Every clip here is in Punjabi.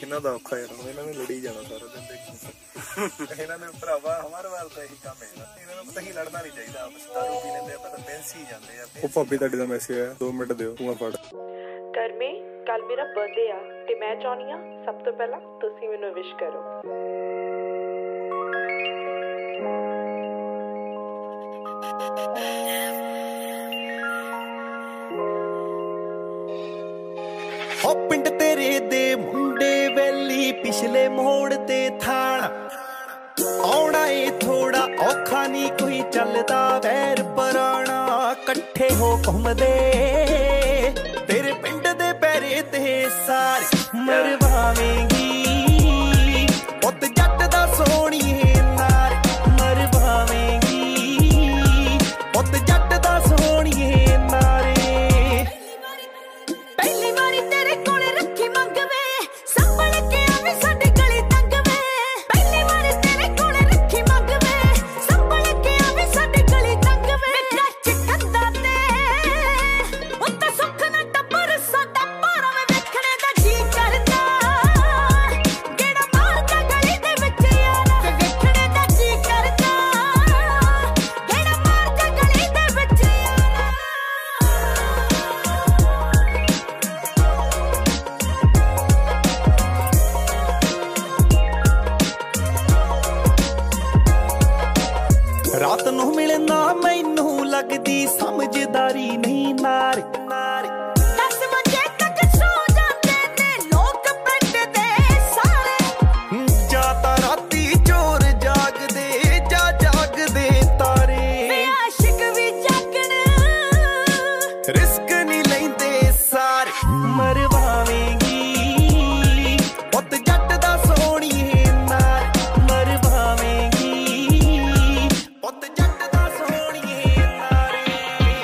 ਇਹਨਾਂ ਦਾ ਔਖਾ ਯਾਰ, ਹੁਣ ਇਹਨਾਂ ਨੇ ਲੜੀ ਜਾਣਾ ਸਾਰਾ ਦਿਨ ਦੇਖੀ। ਇਹਨਾਂ ਦੇ ਭਰਾਵਾ ਹਮਾਰੇ ਵਾਲ ਤਾਂ ਇਹੀ ਕੰਮ ਹੈ, ਇਹਨਾਂ ਨੂੰ ਪਤਾ ਹੀ ਲੜਨਾ ਨਹੀਂ ਚਾਹੀਦਾ, ਆਪਸ ਦਾਰੂ ਪੀ ਲੈਂਦੇ ਆ ਤਾਂ ਬੈਂਸ ਹੀ ਜਾਂਦੇ ਆ। ਉਹ ਭਾਬੀ ਤੁਹਾਡੇ ਦਾ ਮੈਸੇਜ ਆਇਆ, 2 ਮਿੰਟ ਦਿਓ, ਤੂੰ ਆ ਫੜ। ਕਰਮੇ, ਕੱਲ ਮੇਰਾ ਬਰਥਡੇ ਆ ਤੇ ਮੈਂ ਚਾਹੁੰਦੀ ਹਾਂ ਸਭ ਤੋਂ ਪਹਿਲਾਂ ਤੁਸੀਂ ਮੈਨੂੰ ਵਿਸ਼ ਕਰੋ। ਹੋ ਪਿੰਡ ਤੇਰੇ ਦੇ ਮੁੰਡੇ ਵੈਲੀ ਪਿਛਲੇ ਮੋੜ ਤੇ ਥਾਣਾ ਆਉਣਾ ਏ ਥੋੜਾ ਔਖਾ ਨੀ ਕੋਈ ਚੱਲਦਾ ਵੈਰ ਪੁਰਾਣਾ ਇਕੱਠੇ ਹੋ ਘੁੰਮਦੇ ਤੇਰੇ ਪਿੰਡ ਦੇ ਪੈਰੇ ਤੇ ਸਾਰੇ ਮਰਵਾਵੇਂਗੀ ਪੁੱਤ ਜੱਟ ਦਾ ਸੋਹਣੀਏ ਨਾਰ ਮਰਵਾਵੇਂਗੀ ਪੁੱਤ ਜੱਟ ਦਾ ਸੋਹਣੀਏ ਨਾਰੇ। ਪਹਿਲੀ ਵਾਰੀ ਤੇਰੇ ਕੋਲ ਰੱਖੀ ਮੰਗਵੇ ਸੰਭਲ ਕੇ ਆਵੀਂ ਸਾਡੀ ਗਲੀ ਤੰਗ ਵੇ। ਪਹਿਲੀ ਵਾਰੀ ਤੇਰੇ ਕੋਲ ਰੱਖੀ ਮੰਗਵੇ ਸੰਭਲ ਕੇ ਆਵੀਂ ਸਾਡੀ ਗਲੀ ਤੰਗ ਵੇ। ਕੱਚ ਕੰਦਾ ਤੇ ਉੱਤੇ ਸੁੱਖ ਨਾ ਟੱਬਰ ਸਾਡਾ ਪਾਰਾਵੇਂ ਵੇਖਣੇ ਦਾ ਜੀ ਕਰਦਾ। ਗੇੜਾ ਮਾਰਦਾ ਗਲੀ ਦੇ ਵਿੱਚ ਯਾਰਾ ਵੇਖਣੇ ਦਾ ਜੀ ਕਰਦਾ। ਗੇੜਾ ਮਾਰਦਾ ਗਲੀ ਦੇ ਵਿੱਚ ਯਾਰਾ। ਰਾਤ ਨੂੰ ਮਿਲਣਾ ਮੈਨੂੰ ਲੱਗਦੀ ਸਮਝਦਾਰੀ ਨਹੀਂ ਨਾਰ ਨਾਰ। 10 ਵਜੇ ਤੱਕ ਸੌ ਜਾਂਦੇ ਨੇ ਲੋਕ ਪਿੰਡ ਦੇ ਸਾਰੇ। ਜਾਂ ਤਾਂ ਰਾਤੀ ਚੋਰ ਜਾਗਦੇ ਜਾਂ ਜਾਗਦੇ ਤਾਰੇ। ਵੇ ਆਸ਼ਿਕ ਵੀ ਜਾਗਣ ਰਿਸਕ ਨਹੀਂ ਲੈਂਦੇ ਸਾਰੇ ਮਰਵਾਵੇਂਗੀ ਪੁੱਤ ਜੱਟ ਦਾ ਸੋਹਣੀਏ ਨਾਰ ਮਰਵਾਵੇਂਗੀ ਪੁੱਤ ਜੱਟ ਦਾ ਸੋਹਣੀਏ ਨਾਰੇ।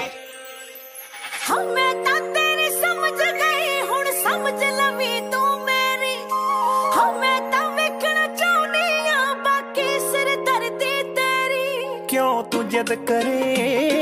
ਹਾਂ ਮੈਂ ਤਾਂ ਤੇਰੀ ਸਮਝ ਗਈ ਹੁਣ ਸਮਝ ਲਵੀਂ ਤੂੰ ਮੇਰੀ। ਹਾਂ ਮੈਂ ਤਾਂ ਵੇਖਣਾ ਚਾਹੁੰਦੀ ਆ ਬਾਕੀ ਸਿਰਦਰਦੀ ਤੇਰੀ। ਕਿਉਂ ਤੂੰ ਜਿੱਦ ਕਰੇ